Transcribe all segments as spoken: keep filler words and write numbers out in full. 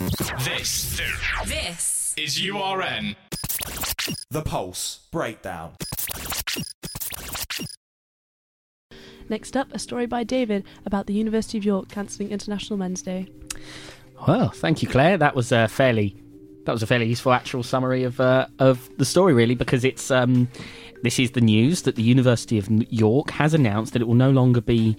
This, this is U R N. The Pulse Breakdown. Next up, a story by David about the University of York cancelling International Men's Day. Well, thank you, Claire. That was a fairly, that was a fairly useful actual summary of uh, of the story, really, because it's um, this is the news that the University of York has announced that it will no longer be,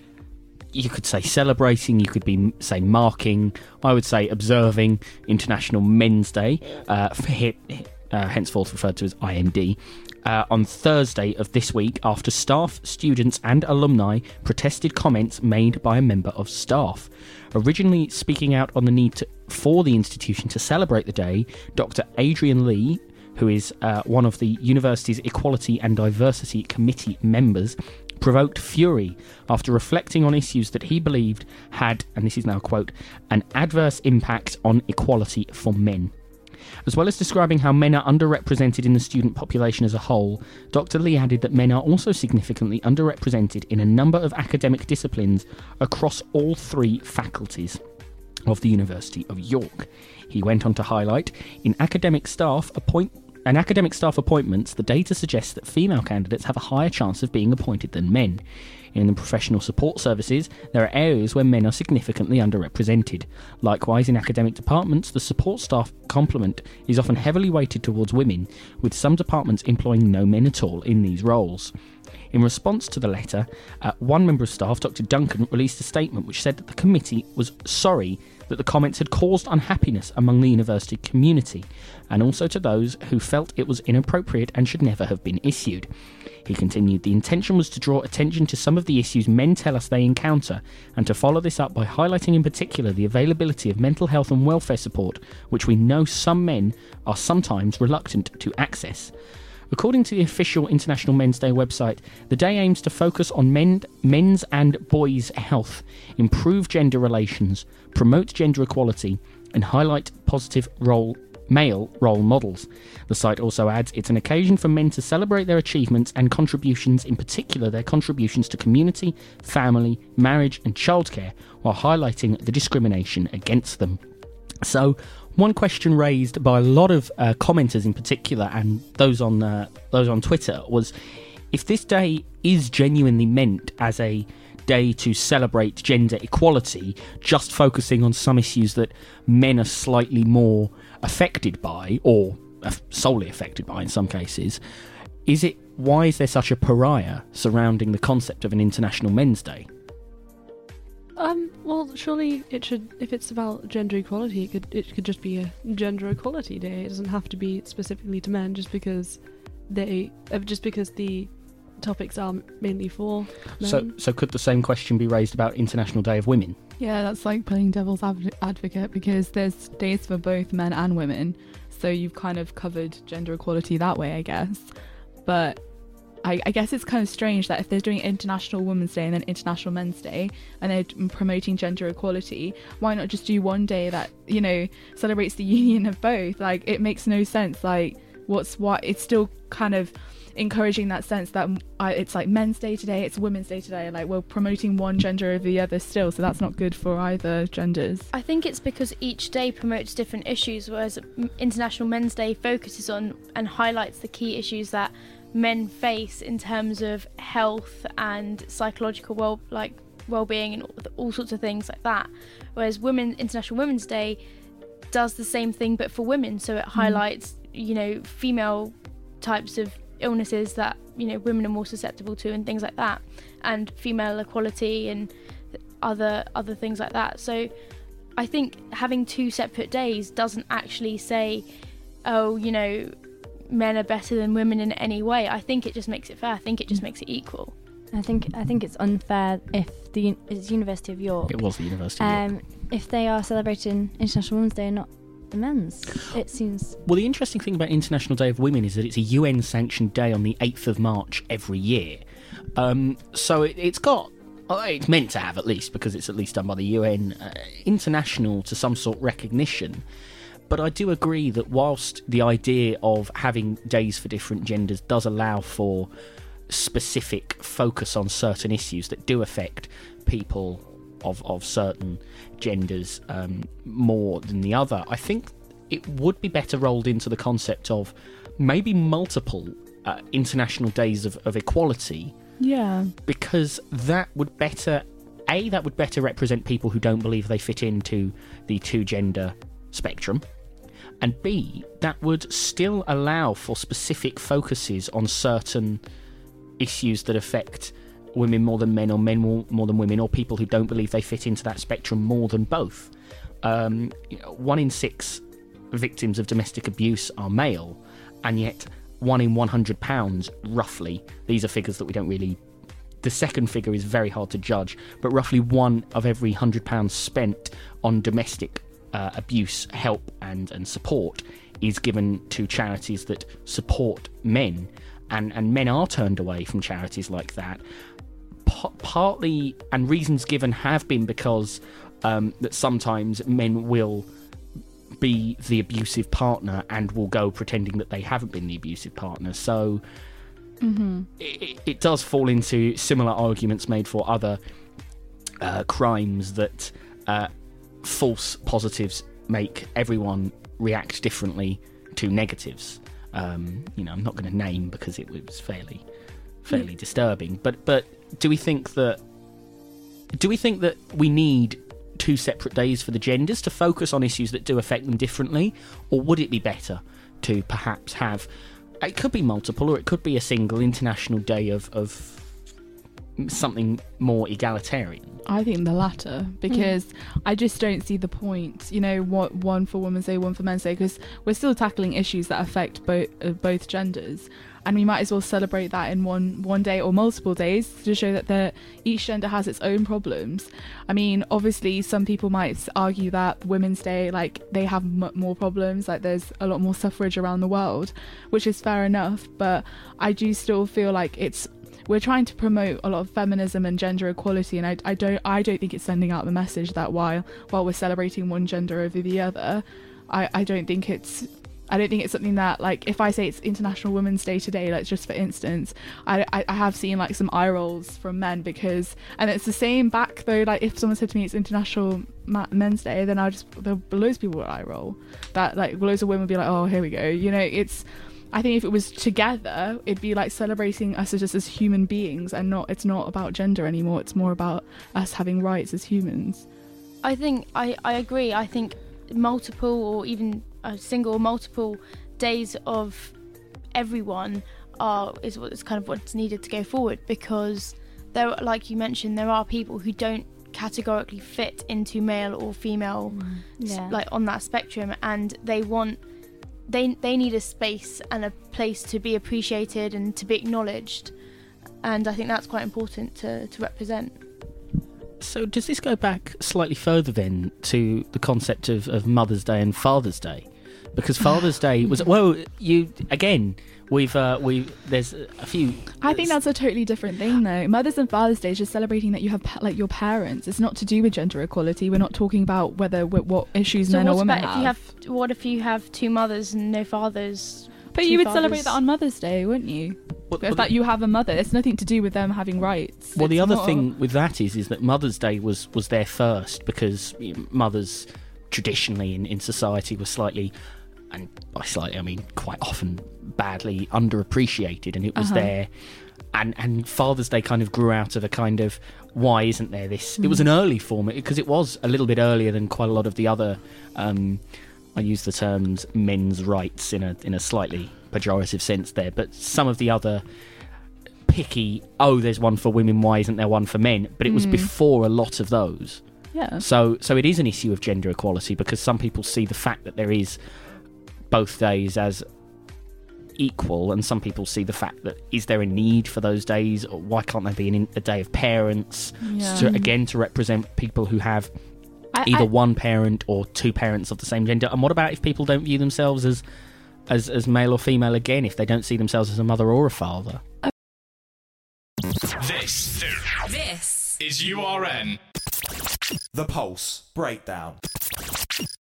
you could say celebrating, you could be say marking, I would say observing International Men's Day, uh, for, uh, henceforth referred to as I M D. Uh, on Thursday of this week, after staff, students and alumni protested comments made by a member of staff. Originally speaking out on the need to, for the institution to celebrate the day, Doctor Adrian Lee, who is uh, one of the university's Equality and Diversity Committee members, provoked fury after reflecting on issues that he believed had, and this is now a quote, an adverse impact on equality for men. As well as describing how men are underrepresented in the student population as a whole, Doctor Lee added that men are also significantly underrepresented in a number of academic disciplines across all three faculties of the University of York. He went on to highlight, in academic staff appoint and academic staff appointments, the data suggests that female candidates have a higher chance of being appointed than men. In the professional support services, there are areas where men are significantly underrepresented. Likewise, in academic departments, the support staff complement is often heavily weighted towards women, with some departments employing no men at all in these roles. In response to the letter, uh, one member of staff, Doctor Duncan, released a statement which said that the committee was sorry that the comments had caused unhappiness among the university community, and also to those who felt it was inappropriate and should never have been issued. He continued, the intention was to draw attention to some of the issues men tell us they encounter, and to follow this up by highlighting in particular the availability of mental health and welfare support, which we know some men are sometimes reluctant to access. According to the official International Men's Day website, the day aims to focus on men, men's and boys' health, improve gender relations, promote gender equality, and highlight positive role male role models. The site also adds it's an occasion for men to celebrate their achievements and contributions, in particular their contributions to community, family, marriage and childcare, while highlighting the discrimination against them. So, one question raised by a lot of uh, commenters in particular, and those on uh, those on Twitter, was if this day is genuinely meant as a day to celebrate gender equality, just focusing on some issues that men are slightly more affected by, or solely affected by in some cases, is it why is there such a pariah surrounding the concept of an International Men's Day? Um, well, surely it should, if it's about gender equality, it could it could just be a gender equality day. It doesn't have to be specifically to men just because they, uh, just because the topics are mainly for men. So, so could the same question be raised about International Day of Women? Yeah, that's like playing devil's adv- advocate because there's days for both men and women. So you've kind of covered gender equality that way, I guess. But I, I guess it's kind of strange that if they're doing International Women's Day and then International Men's Day and they're promoting gender equality, why not just do one day that, you know, celebrates the union of both? Like, it makes no sense. Like, what's what? It's still kind of encouraging that sense that I, it's like Men's Day today, it's Women's Day today. Like, we're promoting one gender over the other still, so that's not good for either genders. I think it's because each day promotes different issues, whereas International Men's Day focuses on and highlights the key issues that men face in terms of health and psychological well like well-being and all, all sorts of things like that, whereas women International Women's Day does the same thing but for women, so it highlights mm. you know female types of illnesses that you know women are more susceptible to and things like that, and female equality and other other things like that. So I think having two separate days doesn't actually say, oh, you know men are better than women in any way. I think it just makes it fair. I think it just makes it equal. I think I think it's unfair if the it's University of York. It was the University of um, York. If they are celebrating International Women's Day and not the men's, it seems. Well, the interesting thing about International Day of Women is that it's a U N-sanctioned day on the eighth of March every year. Um, so it, it's got, it's meant to have at least, because it's at least done by the U N, uh, international to some sort recognition. But I do agree that whilst the idea of having days for different genders does allow for specific focus on certain issues that do affect people of, of certain genders um, more than the other. I think it would be better rolled into the concept of maybe multiple uh, international days of, of equality. Yeah. Because that would better, A, that would better represent people who don't believe they fit into the two-gender spectrum. And B, that would still allow for specific focuses on certain issues that affect women more than men, or men more, more than women, or people who don't believe they fit into that spectrum more than both. Um, you know, one in six victims of domestic abuse are male, and yet one in one hundred pounds, roughly, these are figures that we don't really... The second figure is very hard to judge, but roughly one of every one hundred pounds spent on domestic uh, abuse help and, and support is given to charities that support men, and, and men are turned away from charities like that. P- partly, and reasons given have been because um, that sometimes men will be the abusive partner and will go pretending that they haven't been the abusive partner. So mm-hmm. it, it does fall into similar arguments made for other uh, crimes, that uh, false positives make everyone react differently to negatives. Um, you know, I'm not going to name because it was fairly, fairly mm. disturbing. But but do we think that do we think that we need two separate days for the genders to focus on issues that do affect them differently, or would it be better to perhaps have, it could be multiple, or it could be a single international day of of something more egalitarian? I think the latter, because mm. I just don't see the point, you know, what one for Women's Day, one for Men's Day, because we're still tackling issues that affect both uh, both genders, and we might as well celebrate that in one one day or multiple days to show that the, each gender has its own problems. I mean, obviously some people might argue that Women's Day, like, they have m- more problems, like there's a lot more suffrage around the world, which is fair enough, but I do still feel like it's we're trying to promote a lot of feminism and gender equality, and I, I don't I don't think it's sending out the message that while while we're celebrating one gender over the other, I, I don't think it's I don't think it's something that, like, if I say it's International Women's Day today, like, just for instance, I, I, I have seen like some eye rolls from men, because, and it's the same back though, like if someone said to me it's International Ma- Men's Day, then I just, there'll be loads of people would eye roll, that like loads of women would be like, oh, here we go, you know. It's, I think if it was together, it'd be like celebrating us as just as human beings, and not, it's not about gender anymore, it's more about us having rights as humans. I think, I, I agree, I think multiple or even a single or multiple days of everyone are is what is kind of what's needed to go forward, because there, like you mentioned, there are people who don't categorically fit into male or female, mm. yeah. like on that spectrum, and they want they they need a space and a place to be appreciated and to be acknowledged, and I think that's quite important to, to represent. So does this go back slightly further then to the concept of, of Mother's Day and Father's Day? Because Father's Day was, well, you again, we've uh, we there's a few. I think that's a totally different thing, though. Mother's and Father's Day is just celebrating that you have like your parents. It's not to do with gender equality. We're not talking about whether what issues so men or women about have. If you have. What if you have two mothers and no fathers? But you would fathers. celebrate that on Mother's Day, wouldn't you? Well, if that you have a mother, it's nothing to do with them having rights. Well, it's the other not... thing with that is is that Mother's Day was was there first, because you know, mothers traditionally in, in society were slightly, and by slightly I mean quite often badly underappreciated, and it was uh-huh. there. And and Father's Day kind of grew out of a kind of, why isn't there this? Mm. It was an early form, because it was a little bit earlier than quite a lot of the other. Um, I use the terms men's rights in a in a slightly pejorative sense there, but some of the other picky, oh, there's one for women, why isn't there one for men? But it was mm. before a lot of those. Yeah. So so it is an issue of gender equality, because some people see the fact that there is both days as equal, and some people see the fact that, is there a need for those days, or why can't there be an, a day of parents, yeah. to, again, to represent people who have I, either I, one parent or two parents of the same gender? And what about if people don't view themselves as as as male or female, again, if they don't see themselves as a mother or a father? This, this is U R N. The Pulse Breakdown.